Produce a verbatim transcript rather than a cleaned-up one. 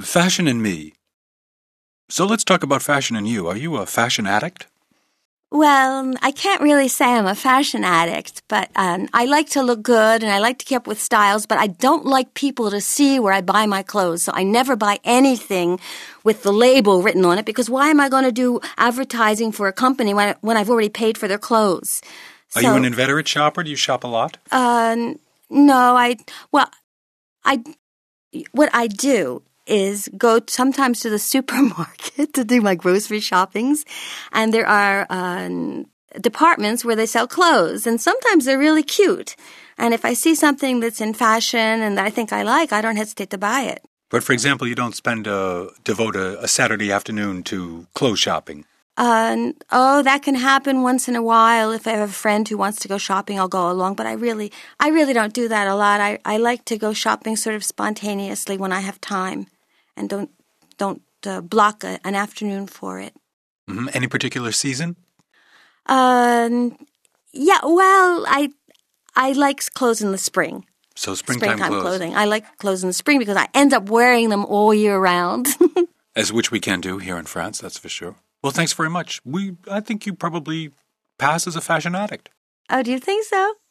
Fashion and me. So let's talk about fashion and you. Are you a fashion addict? Well, I can't really say I'm a fashion addict, but um, I like to look good and I like to keep up with styles, but I don't like people to see where I buy my clothes. So I never buy anything with the label written on it because why am I going to do advertising for a company when, when I've already paid for their clothes? Are so, you an inveterate shopper? Do you shop a lot? Uh, no, I, well, I, what I do is go sometimes to the supermarket to do my grocery shoppings, and there are um, departments where they sell clothes, and sometimes they're really cute. And if I see something that's in fashion and that I think I like, I don't hesitate to buy it. But for example, you don't spend a, devote a, a Saturday afternoon to clothes shopping. Uh, oh, that can happen once in a while. If I have a friend who wants to go shopping, I'll go along. But I really, I really don't do that a lot. I, I like to go shopping sort of spontaneously when I have time, and don't don't uh, block a, an afternoon for it. Mm-hmm. Any particular season? Um, yeah. Well, I I like clothes in the spring. So springtime, springtime clothes. clothing. I like clothes in the spring because I end up wearing them all year round. As which we can do here in France, that's for sure. Well, thanks very much. We, I think you probably pass as a fashion addict. Oh, do you think so?